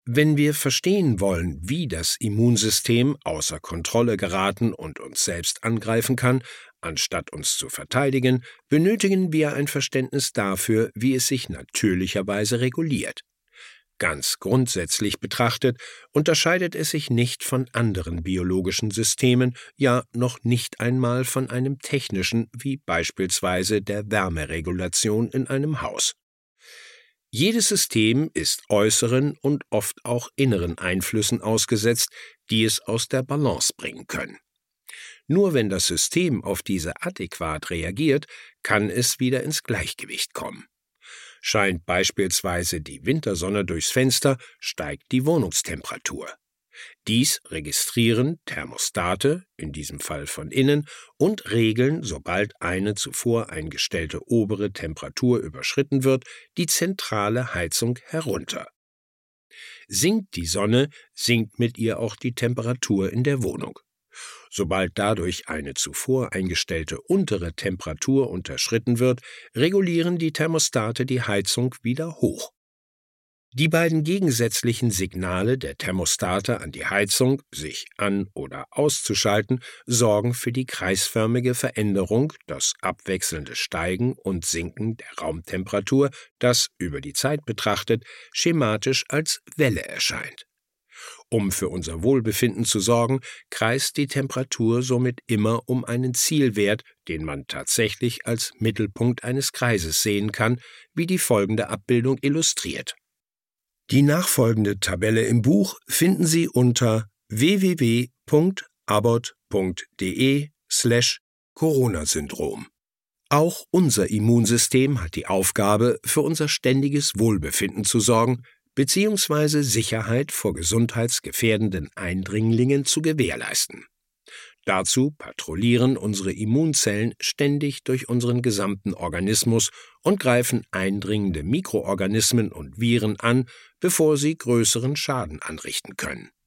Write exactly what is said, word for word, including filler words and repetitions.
Wenn wir verstehen wollen, wie das Immunsystem außer Kontrolle geraten und uns selbst angreifen kann, anstatt uns zu verteidigen, benötigen wir ein Verständnis dafür, wie es sich natürlicherweise reguliert. Ganz grundsätzlich betrachtet unterscheidet es sich nicht von anderen biologischen Systemen, ja noch nicht einmal von einem technischen, wie beispielsweise der Wärmeregulation in einem Haus. Jedes System ist äußeren und oft auch inneren Einflüssen ausgesetzt, die es aus der Balance bringen können. Nur wenn das System auf diese adäquat reagiert, kann es wieder ins Gleichgewicht kommen. Scheint beispielsweise die Wintersonne durchs Fenster, steigt die Wohnungstemperatur. Dies registrieren Thermostate, in diesem Fall von innen, und regeln, sobald eine zuvor eingestellte obere Temperatur überschritten wird, die zentrale Heizung herunter. Sinkt die Sonne, sinkt mit ihr auch die Temperatur in der Wohnung. Sobald dadurch eine zuvor eingestellte untere Temperatur unterschritten wird, regulieren die Thermostate die Heizung wieder hoch. Die beiden gegensätzlichen Signale der Thermostate an die Heizung, sich an- oder auszuschalten, sorgen für die kreisförmige Veränderung, das abwechselnde Steigen und Sinken der Raumtemperatur, das, über die Zeit betrachtet, schematisch als Welle erscheint. Um für unser Wohlbefinden zu sorgen, kreist die Temperatur somit immer um einen Zielwert, den man tatsächlich als Mittelpunkt eines Kreises sehen kann, wie die folgende Abbildung illustriert. Die nachfolgende Tabelle im Buch finden Sie unter w w w punkt abbott punkt de slash Corona-Syndrom. Auch unser Immunsystem hat die Aufgabe, für unser ständiges Wohlbefinden zu sorgen, beziehungsweise Sicherheit vor gesundheitsgefährdenden Eindringlingen zu gewährleisten. Dazu patrouillieren unsere Immunzellen ständig durch unseren gesamten Organismus und greifen eindringende Mikroorganismen und Viren an, bevor sie größeren Schaden anrichten können.